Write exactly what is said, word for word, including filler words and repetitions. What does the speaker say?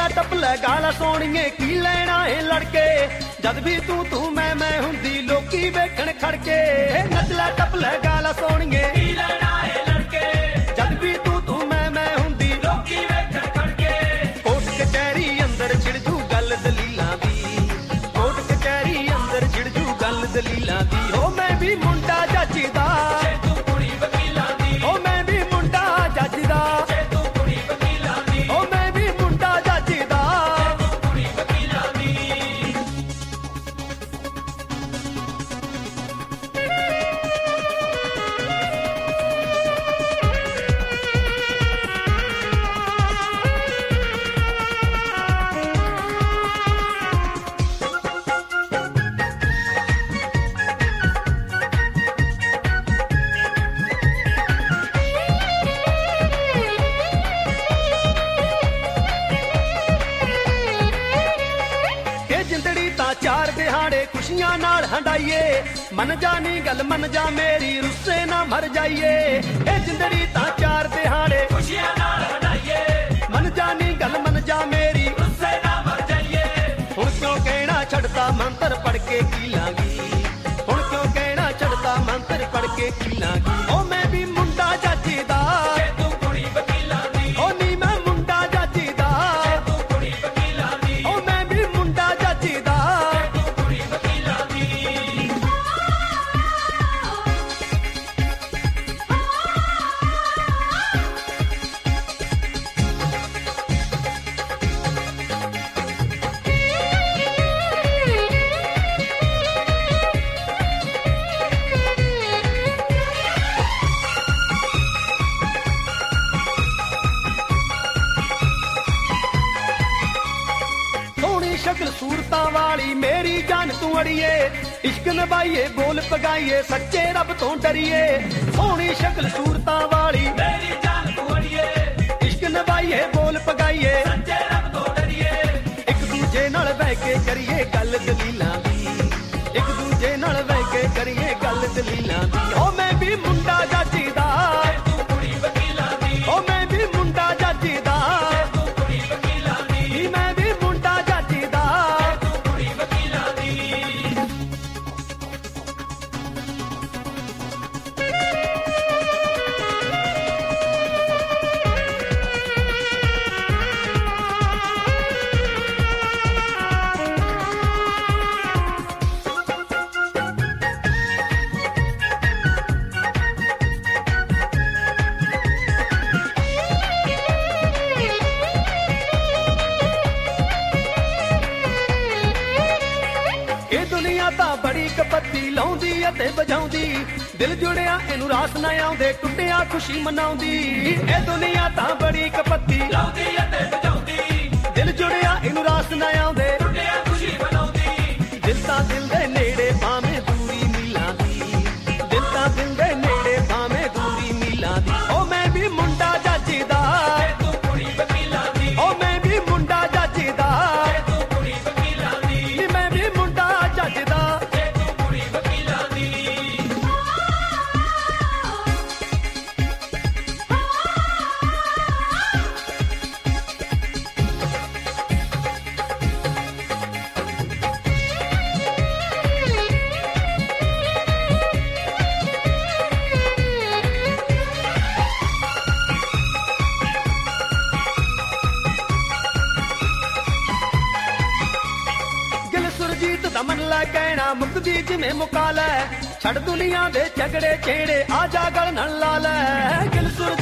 ਨੱਚ ਲੈ ਟੱਪ ਲੈ ਗਾਲਾਂ ਸੋਹਣੀਏ ਕੀ ਲੈਣਾ ਏ ਲੜਕੇ ਜਦ ਵੀ ਤੂੰ ਤੂੰ ਮੈਂ ਮੈਂ ਹੁੰਦੀ ਲੋਕੀ ਵੇਖਣ ਖੜਕੇ ਨੱਚ ਲੈ ਟੱਪ ਲੈ ਗਾਲਾਂ ਸੋਹਣੀਏ ਕੀ ਲੈਣਾ ਏ ਲੜਕੇ ਜਦ ਵੀ ਤੂੰ ਤੂੰ ਮੈਂ ਮੈਂ ਹੁੰਦੀ ਲੋਕੀ ਵੇਖਣ ਖੜਕੇ ਕੋਟ ਕਚਹਿਰੀ ਅੰਦਰ ਛਿੜਜੂ ਗੱਲ ਦਲੀਲਾਂ ਦੀ ਕੋਟ ਕਚਹਿਰੀ ਅੰਦਰ ਛਿੜਜੂ ਗੱਲ ਦਲੀਲਾਂ ਦੀ ਹੋ ਮੈਂ ਵੀ ਮੁੰਡਾ ਜੱਜ ਦਾ ਤੂੰ ਕੁੜੀ ਵਕੀਲਾਂ ਦੀ ਹੋ ਮੈਂ ਵੀ ਮੁੰਡਾ ਜੱਜ ਦਾ ਚਾਰ ਦਿਹਾੜੇ ਖੁਸ਼ੀਆਂ ਨਾਲ ਹੰਡਾਈਏ ਮਨ ਜਾਨੀ ਗੱਲ ਮਨ ਜਾ ਮੇਰੀ ਰੁੱਸੇ ਨਾ ਮਰ ਜਾਈਏ ਇਹ ਜ਼ਿੰਦੜੀ ਤਾਂ ਚਾਰ ਦਿਹਾੜੇ ਖੁਸ਼ੀਆਂ ਨਾਲ ਹੰਡਾਈਏ ਮਨ ਜਾਨੀ ਗੱਲ ਮਨ ਜਾ ਮੇਰੀ ਰੁੱਸੇ ਨਾ ਮਰ ਜਾਈਏ ਹੁਣ ਕਿਉਂ ਕਹਿਣਾ ਛੱਡਦਾ ਮੰਤਰ ਪੜ ਕੇ ਕੀ ਲਾਂਗੀ ਹੁਣ ਕਿਉਂ ਕਹਿਣਾ ਛੱਡਦਾ ਮੰਤਰ ਪੜ ਕੇ ਕੀ ਲਾਂਗੀ ਓ ਮੈਂ ਵੀ ਮੁੰਡਾ ਜੱਜ ਦਾ ਤੂੰ ਕੁੜੀ ਵਕੀਲਾਂ ਦੀ ਓ ਨੀ ਮੈਂ ਮੁੰਡਾ ਜੱਜ ਦਾ ਤੂੰ ਕੁੜੀ ਵਕੀਲਾਂ ਦੀ ਓ ਮੈਂ ਵੀ ਮੁੰਡਾ ਜੱਜ ਦਾ ਸ਼ਕਲ ਸੂਰਤਾਂ ਵਾਲੀ ਮੇਰੀ ਜਾਨ ਤੂੰ ਅੜੀਏ ਇਸ਼ਕ ਨਿਭਾਈਏ ਬੋਲ ਪਗਾਈਏ ਸੱਚੇ ਰੱਬ ਤੋਂ ਡਰੀਏ ਸੋਹਣੀ ਸ਼ਕਲ ਸੂਰਤਾਂ ਵਾਲੀ ਮੇਰੀ ਜਾਨ ਤੂੰ ਅੜੀਏ ਇਸ਼ਕ ਨਿਭਾਈਏ ਬੋਲ ਪਗਾਈਏ ਸੱਚੇ ਰੱਬ ਤੋਂ ਡਰੀਏ ਇੱਕ ਦੂਜੇ ਨਾਲ ਬਹਿ ਕੇ ਕਰੀਏ ਗੱਲ ਦਲੀਲਾਂ ਦੀ ਇੱਕ ਦੂਜੇ ਨਾਲ ਬਹਿ ਕੇ ਕਰੀਏ ਗੱਲ ਦਲੀਲਾਂ ਦੀ ਓ ਮੈਂ ਵੀ ਮੁੰਡਾ ਜੱਜ ਦਾ ਤੂੰ ਕੁੜੀ ਵਕੀਲਾਂ ਦੀ ਓ ਮੈਂ ਵੀ ਮੁੰਡਾ ਜੱਜ ਦਾ ਤੂੰ ਕੁੜੀ ਵਕੀਲਾਂ ਦੀ ਮੈਂ ਵੀ ਮੁੰਡਾ ਜੱਜ ਤਾਂ ਬੜੀ ਕਪੱਤੀ ਲਾਉਂਦੀ ਅਤੇ ਵਜਾਉਂਦੀ ਦਿਲ ਜੁੜਿਆ ਇਹਨੂੰ ਰਾਸ ਨਾ ਆਉਂਦੇ ਟੁੱਟਿਆ ਖੁਸ਼ੀ ਮਨਾਉਂਦੀ ਇਹ ਦੁਨੀਆ ਤਾਂ ਬੜੀ ਕਪੱਤੀ ਲਾਉਂਦੀ ਅਤੇ ਵਜਾਉਂਦੀ ਦਿਲ ਜੁੜਿਆ ਇਹਨੂੰ ਰਾਸ ਨਾ ਆਉਂਦੇ ਟੁੱਟਿਆ ਖੁਸ਼ੀ ਮਨਾਉਂਦੀ ਦਿਲ ਤਾਂ ਦਿਲ ਦੇ ਨੇੜੇ ਭਾਵੇਂ ਦੂਰੀ ਮੀਲਾਂ ਦੀ ਦਿਲ ਤਾਂ ਦਿਲ ਦੇ ਨੇੜੇ ਭਾਵੇਂ ਦੂਰੀ ਮੀਲਾਂ ਦੀ ਓ ਮੈਂ ਵੀ ਮੁੰਡਾ ਜੱਜ ਦਾ ਤੂੰ ਕੁੜੀ ਵਕੀਲਾਂ ਦੀ ਓ ਮੈਂ ਵੀ ਮੁੰਡਾ ਜੱਜ ਦਾ ਤੂੰ ਕੁੜੀ ਵਕੀਲਾਂ ਦੀ ਮੈਂ ਵੀ ਮੁੰਡਾ ਜੱਜ ਦਾ ਦਮਨ ਲੈ ਕਹਿਣਾ ਮੁਕਦੀ ਜਿਵੇਂ ਮੁਕਾ ਲੈ ਛੱਡ ਦੁਨੀਆ ਦੇ ਝਗੜੇ ਛੇੜੇ ਆ ਜਾ ਗਲ ਨਾਲ ਲਾ ਲੈ ਗਿਲ ਸੁਰ